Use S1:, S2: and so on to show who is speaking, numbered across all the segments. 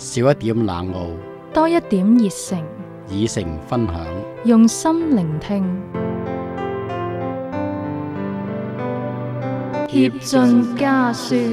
S1: 少一點冷傲，
S2: 多一點熱誠，
S1: 以誠分享。
S2: 用心聆聽，協進家書。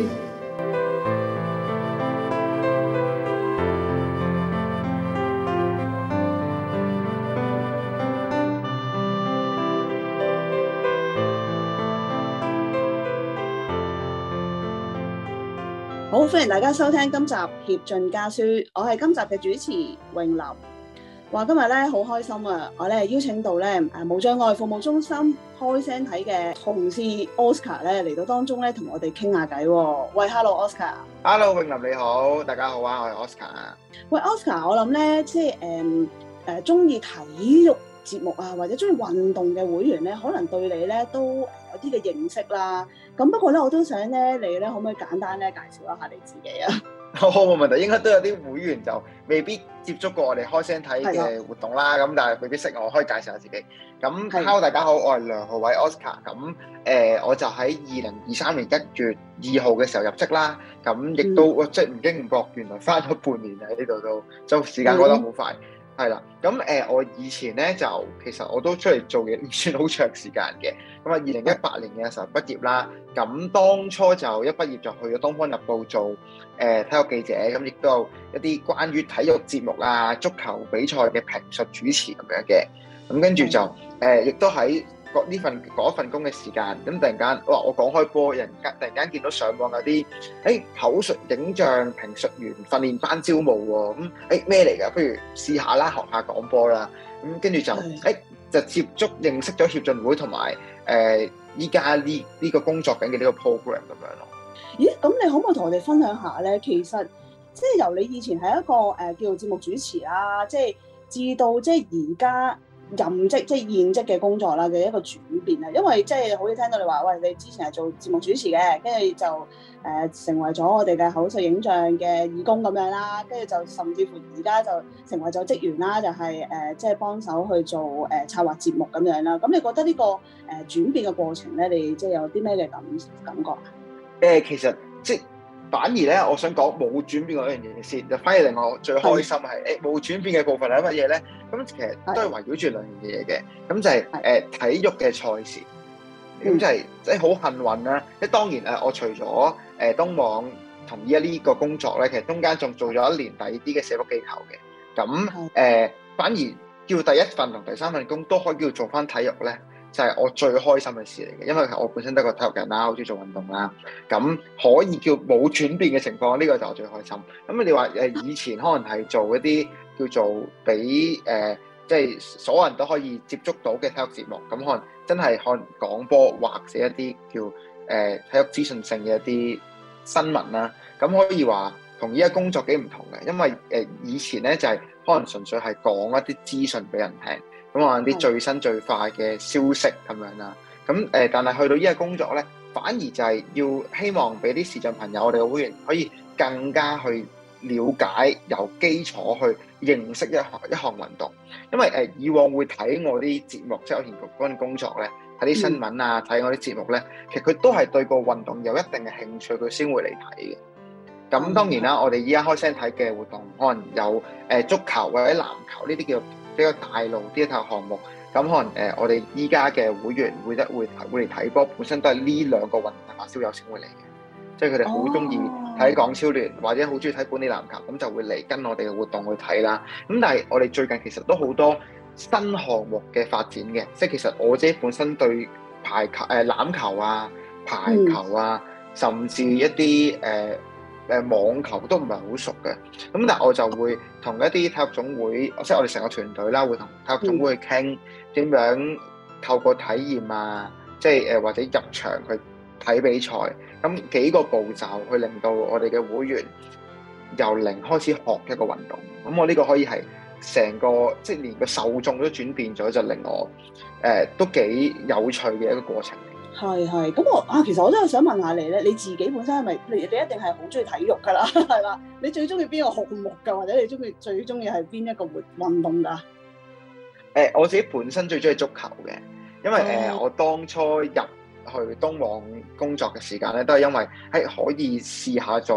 S3: 好，歡迎大家收聽今集協進家書，我係今集嘅主持詠琳。話今日咧好開心啊！我咧邀請到咧無障礙服務中心開聲睇嘅同事 Oscar 咧嚟到當中咧同我哋傾下偈。喂 ，Hello Oscar。Hello
S4: 詠琳你好，大家好啊，我係 Oscar。
S3: 喂 Oscar，我諗咧即係中意體育節目啊，或者中意運動嘅會員咧，可能對你咧都有啲嘅認識啦。咁不過咧，我都想咧你咧可唔可以簡單咧介紹一下你自己啊？
S4: 好，冇問題，應該都有啲會員就未必接觸過我哋開聲睇嘅活動啦，咁但係未必識我，可以介紹下自己。咁 Hello 大家好，我係梁皓偉 Oscar。咁我就喺2023年1月2號嘅時候入職啦。咁亦都即係唔經唔覺，原來返咗半年喺呢度就時間過得好快。係啦，咁我以前咧就其實我都出嚟做嘢唔算好長時間嘅。咁啊2018年嘅時候畢業啦，咁當初就一畢業就去咗《東方日報》做體育記者，咁亦都有一啲關於體育節目啊、足球比賽嘅評述主持咁樣嘅。咁跟住就亦都喺嗰份工嘅時間，咁突然間哇！我講開波，突然間見到上網有啲口述影像評述員訓練班招募喎，咁咩嚟㗎？不如試下啦，學下講波啦。咁跟住就接觸認識咗協進會同埋依家呢個工作緊嘅呢個 program 咁樣咯。
S3: 咦？咁你可唔可以同我哋分享下咧？其實即係由你以前係一個叫做節目主持啦，即係至到即係而家任職即係現職嘅工作啦嘅一個轉變啊，因為即係好似聽到你話，喂，你之前係做節目主持嘅，跟住就成為咗我哋嘅口述影像嘅義工咁樣啦，跟住就甚至乎而家就成為咗職員啦，就係即係幫手去做策劃節目咁樣啦。咁你覺得呢個轉變嘅過程咧，你即係有啲咩嘅感覺啊？
S4: 其實即反而咧，我想講冇轉變嗰樣嘢先，就反而令我最開心係冇轉變嘅部分係乜嘢咧？咁其實都係圍繞住兩樣嘢嘅，咁就係體育嘅賽事，咁就係即係好幸運啦。即係當然我除咗東網同依家呢個工作咧，其實中間仲做咗1年第二啲嘅社福機構嘅。咁反而叫第一份同第三份工都可以叫做翻體育咧，就係我最開心嘅事嚟嘅，因為我本身都係個體育人啦，好中意做運動啦，咁可以叫冇轉變嘅情況，呢個就我最開心。咁你話以前可能係做一啲叫做俾即係所有人都可以接觸到嘅體育節目，咁可能真係可能廣播或者一啲叫體育資訊性嘅一啲新聞啦，咁可以話同依家工作幾唔同嘅，因為以前咧就係可能純粹係講一啲資訊俾人聽。咁可能啲最新最快嘅消息咁樣啦，咁但係去到依個工作咧，反而就係要希望俾啲視障朋友，我哋嘅會員可以更加去了解，由基礎去認識一項運動。因為以往會睇我啲節目，即係我以前嗰份工作咧，睇啲新聞啊，睇我啲節目咧，其實佢都係對個運動有一定嘅興趣，佢先會嚟睇嘅。咁當然啦，我哋依家開聲睇嘅活動，可能有足球或者籃球呢啲叫比較大路啲嘅體育項目，咁可能我哋依家嘅會員會嚟睇波，本身都係呢兩個運動發燒友先會嚟嘅，即係佢哋好中意睇港超聯或者好中意睇本地籃球，咁就會嚟跟我哋嘅活動去睇啦。咁但係我哋最近其實都好多新項目嘅發展嘅，即係其實我自己本身對欖球啊、排球啊，甚至一啲網球都唔係好熟嘅，咁但係我就會同一啲體育總會，即係我哋成個團隊啦，會同體育總會去傾點樣透過體驗啊，即係或者入場去睇比賽，咁幾個步驟去令到我哋嘅會員由零開始學一個運動。咁我呢個可以係成個即係連個受眾都轉變咗，就令我都幾有趣嘅一個過程。
S3: 係，咁其實我真係想問下你咧，你自己本身係咪你一定係好中意體育㗎啦，係嘛？你最中意邊個項目㗎，或者你最中意係邊一個運動㗎？
S4: 我自己本身最中意足球嘅，因為我當初入去東網工作嘅時間咧，都係因為可以試下做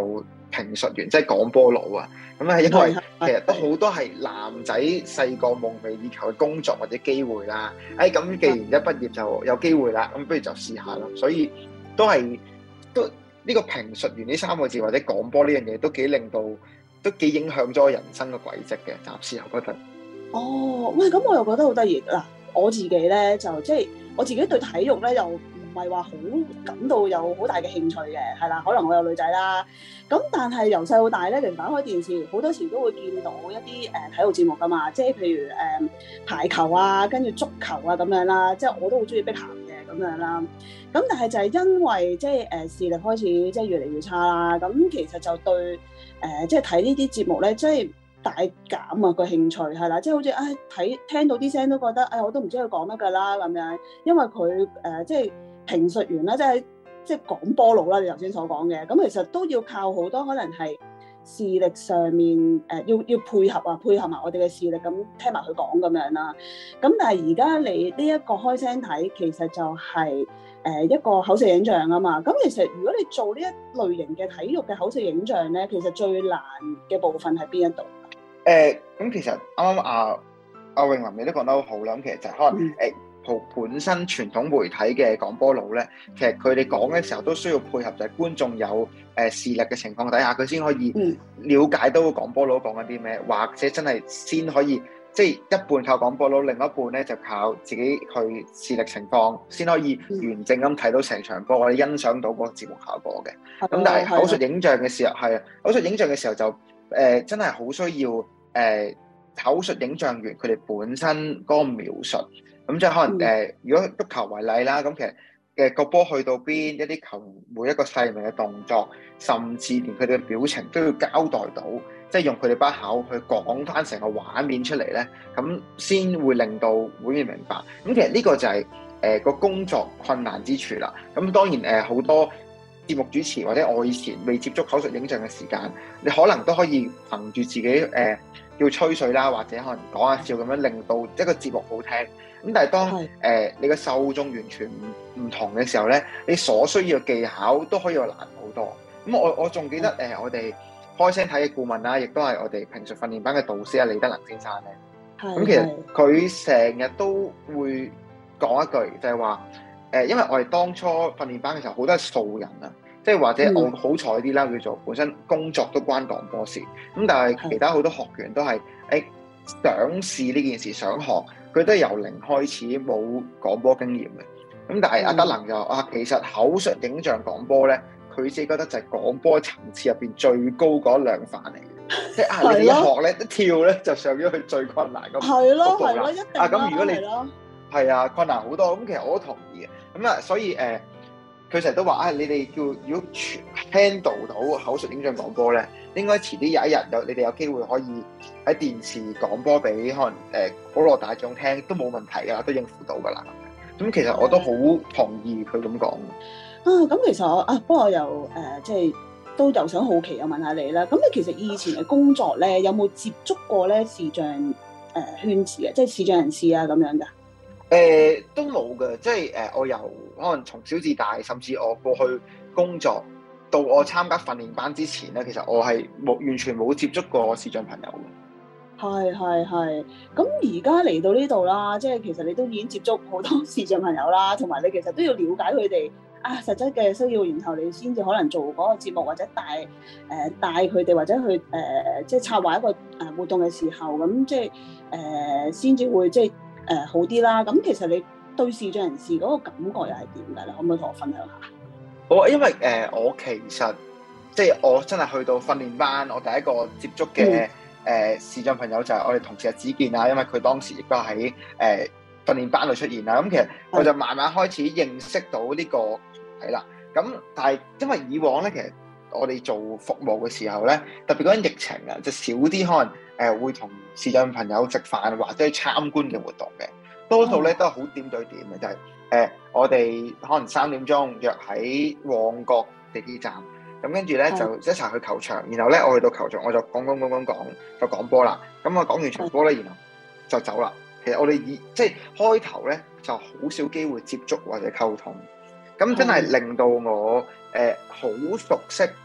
S4: 評述員，即係廣播佬啊。咁啊，因為其實都好多係男仔細個夢寐以求嘅工作或者機會啦。咁既然一畢業就有機會啦，咁不如就試下咯。所以都呢個評述員呢3個字或者廣播呢樣嘢都幾影響咗我人生嘅軌跡嘅。暫時我覺得。
S3: 哦，喂，咁我又覺得好得意嗱，我自己咧就即係我自己對體育咧又唔係話好感到有好大嘅興趣嘅，係啦，可能我有女仔啦，咁但係由細到大咧，其實打開電視好多時都會見到一啲體育節目噶嘛，即係譬如排球啊，跟住足球啊咁樣啦，即係我都好中意碧咸嘅咁樣啦。咁但係就係因為即係視力開始即係越嚟越差啦，咁其實就對即係睇呢啲節目咧，即係大減啊個興趣係啦，即係好似聽到啲聲都覺得我都唔知佢講乜㗎啦咁樣，因為佢即係評述員啦，即係講波佬啦，你頭先所講嘅，咁其實都要靠好多可能係視力上面要配合埋我哋嘅視力咁聽埋佢講咁樣啦。咁但係而家你呢一個開聲睇，其實就係一個口述影像啊嘛。咁其實如果你做呢一類型嘅體育嘅口述影像咧，其實最難嘅部分係邊一度？
S4: 咁其實啱啱阿詠琳你都講得好好啦。咁其實就係可能本身傳統媒體嘅廣播佬咧，其實佢哋講嘅時候都需要配合，就係觀眾有視力嘅情況底下，佢先可以了解到廣播佬講緊啲咩，或者真係先可以即係一半靠廣播佬，另一半咧就靠自己去視力情況，先可以完整咁睇到成場波，或者欣賞到嗰個節目效果嘅。咁但係口述影像嘅時候係口述影像嘅時候就真係好需要口述影像員佢哋本身嗰個描述。咁即係可能如果足球為例啦，咁其實個波去到邊，一啲球每一個細微嘅動作，甚至連佢哋嘅表情都要交代到，即係用佢哋把口去講翻成個畫面出嚟咧，咁先會令到會員明白。咁其實呢個就係個工作困難之處啦。咁當然好多節目主持或者我以前未接觸口述影像嘅時間，你可能都可以憑住自己要吹水啦，或者可能講下笑咁樣，令到一個節目好聽。咁但係當你個受眾完全唔同嘅時候咧，你所需要嘅技巧都可以難好多。咁我仲記得我哋開聲睇嘅顧問啦，亦都係我哋評述訓練班嘅導師李德能先生咧。咁其實佢成日都會講一句，就係話因為我哋當初訓練班嘅時候好多係素人啊，即係或者我好彩啲啦，叫做本身工作都關廣播事。咁但係其他好多學員都係想試呢件事，想學。佢都係由零開始，冇廣播經驗嘅。咁但係阿德能就其實口述影像廣播咧，佢自己覺得就係廣播層次入邊最高嗰兩範嚟嘅。即係你哋一學咧，一跳咧就上咗去最困難嗰步啦。
S3: 一定
S4: 咁如果你係困難好多，咁其實我都同意嘅。咁所以佢成日都話你哋如果全 handle 到口述影像廣播咧，應該遲啲有一日你哋有機會可以喺電視廣播俾可能普羅大眾聽都冇問題噶啦，都應付到噶啦。咁其實我都好同意佢咁講。
S3: 咁其實我不過我又即係都又想好奇又問下你啦。咁你其實以前嘅工作咧，有冇接觸過咧視像圈子啊，即係視像人士啊咁樣噶？
S4: 都冇嘅，即係我由可能從小至大，甚至我過去工作到我參加訓練班之前咧，其實我係完全冇接觸過視像朋友嘅。
S3: 係。咁而家嚟到呢度啦，即係其實你都已經接觸好多視像朋友啦，同埋你其實都要了解佢哋實質嘅需要，然後你先至可能做嗰個節目或者帶佢哋或者去即係策劃一個活動嘅時候，咁即係先至會即係好啲啦。咁其實你對視像人士嗰個感覺又係點㗎？你可唔可以同我分享下？
S4: 因為我其實即係我真係去到訓練班，我第一個接觸嘅視像朋友就係我哋同事嘅子健啦，因為佢當時亦都喺訓練班度出現啦。咁其實我就慢慢開始認識到呢個係啦。咁但係因為以往咧，其實我哋做服務嘅時候咧，特別嗰陣疫情啊，就少啲可能會同視像朋友食飯或者去參觀嘅活動嘅，多數咧都係好點對點嘅，就係我哋可能3點鐘約喺旺角地鐵站。咁跟住咧就一齊去球場，然後咧我去到球場我就講就講波啦。咁我講完場波咧，然後就走啦。其實我哋即係開頭咧就好少機會接觸或者溝通，咁真係令到我好熟悉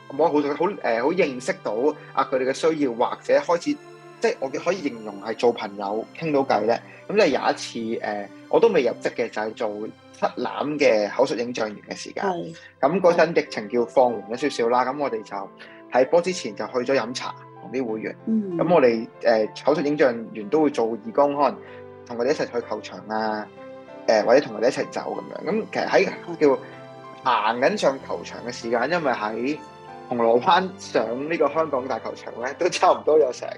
S4: 冇好認識到佢哋嘅需要，或者開始即係我可以形容係做朋友傾到偈咧。咁就有一次我都未入職嘅，就係做七欖嘅口述影像員嘅時間。咁嗰陣疫情叫放緩咗少少啦，咁我哋就喺波之前就去咗飲茶同啲會員。咁我哋口述影像員都會做義工，可能同佢哋一齊去球場啊，或者同佢哋一齊走咁樣。咁其實喺叫行緊上球場嘅時間，因為喺銅鑼灣上呢個香港大球場咧，都差唔多有成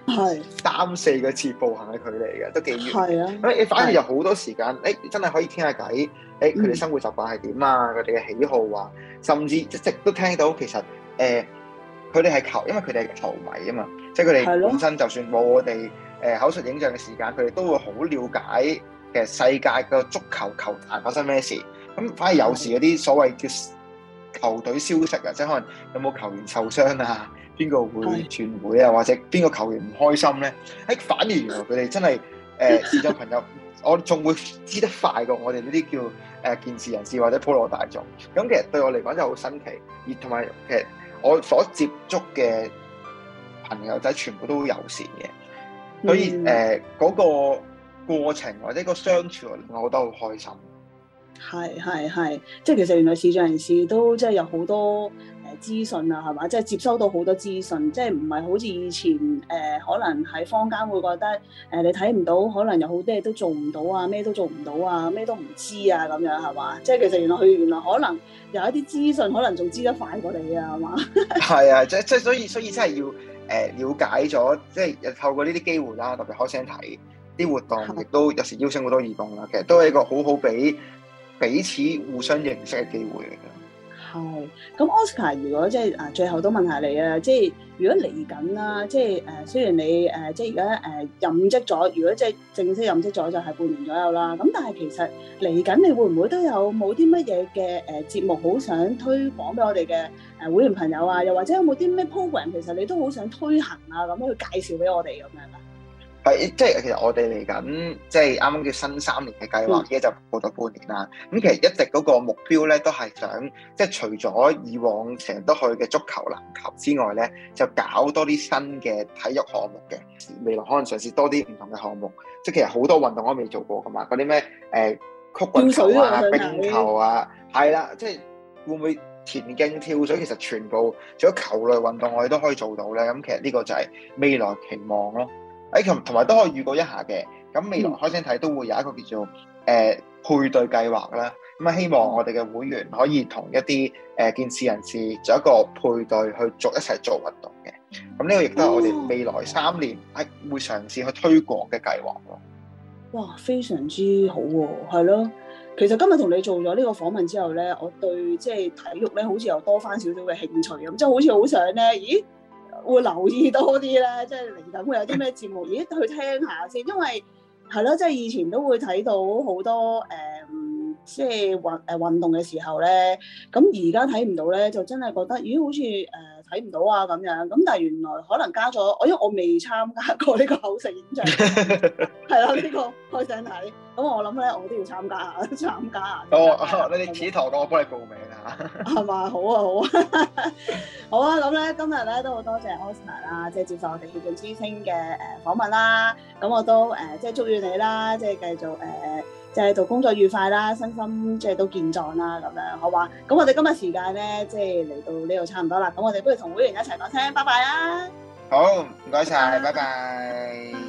S4: 3-4個字步行嘅距離嘅，都幾遠。咁你反而有好多時間，真係可以傾下偈。佢哋生活習慣係點啊？佢哋嘅喜好啊，甚至一直都聽到其實佢哋係因為佢哋係球迷啊嘛，即係佢哋本身就算冇我哋口述影像嘅時間，佢哋都會好了解其實世界嘅足球球壇發生咩事。咁反而有時嗰啲所謂叫球隊消息啊，即係可能有冇球員受傷啊，邊個會轉會啊，或者邊個球員唔開心咧？反而原來佢哋真係視像朋友，我仲會知得快過我哋呢啲叫健視人士或者普羅大眾。咁其實對我嚟講就好新奇，而同埋其實我所接觸嘅朋友仔全部都友善嘅，所以嗰個過程或者個相處我覺得好開心。
S3: 係，即係其實原來視像人士都即係有好多資訊啊，係嘛？即係接收到好多資訊，即係唔係好似以前可能喺坊間會覺得你睇唔到，可能有好多嘢都做唔到啊，咩都做唔到啊，咩都唔知啊咁樣係嘛？即係其實原來可能有一啲資訊可能仲知得快過你啊，係嘛？係啊，
S4: 即係所以真係要了解咗，即係透過呢啲機會啦，特別開聲睇啲活動，亦都有時邀請好多義工啦。其實都係一個好俾彼此互相認識嘅機會嚟嘅。
S3: 係，咁 Oscar 如果即係最後都問下你啊，即係如果嚟緊啦，即係雖然你即係而家任職咗，如果即係正式任職咗就係半年左右啦。咁但係其實嚟緊你會唔會都有冇啲乜嘢嘅節目好想推廣俾我哋嘅會員朋友啊？又或者有冇啲咩 program 其實你都好想推行啊，咁樣去介紹俾我哋咁樣啊？
S4: 係，即係其實我哋嚟緊，即係啱啱叫新3年嘅計劃，而家就過咗半年啦。咁其實一直嗰個目標咧，都係想即係除咗以往成日都去嘅足球、籃球之外咧，就搞多啲新嘅體育項目嘅。未來可能嘗試多啲唔同嘅項目，即係其實好多運動我未做過噶嘛，嗰啲咩曲棍球啊、冰球啊，係啦，即係會唔會田徑、跳水，其實全部除咗球類運動，我哋都可以做到咧。咁其實呢個就係未來期望咯。同埋都可以預告一下嘅，咁未來開聲睇都會有一個叫做配對計劃啦。咁希望我哋嘅會員可以同一啲健視人士做一個配對去一齊做運動嘅。咁呢個亦都係我哋未來3年會嘗試去推廣嘅計劃咯。
S3: 哇，非常之好喎，係咯。其實今日同你做咗呢個訪問之後咧，我對即係體育咧好似又多翻少少嘅興趣咁，即係好似好想咧，咦？會留意多啲咧，即係嚟緊會有啲咩節目，咦去聽下先，因為係咯，即係以前都會睇到好多即係運動嘅時候咧，咁而家睇唔到咧，就真係覺得咦好似睇唔到啊咁樣，咁但係原來可能加咗，因為我未參加過呢個口述影像，係啦呢個開聲睇，咁我諗咧我都要參加下。
S4: 你哋指頭我幫你報名啊，
S3: 係嘛？好啊，好啊，咁咧今日咧都好多謝 Oscar 啦，即係接受我哋協進之聲嘅訪問啦，咁我都即係祝願你啦，即係繼續即係做工作愉快啦，身心即係都健壯啦，咁樣好嘛？咁我哋今日時間咧，即係嚟到呢度差唔多啦，咁我哋不如同會員一齊講聲拜拜啦。
S4: 好，唔該晒，拜拜。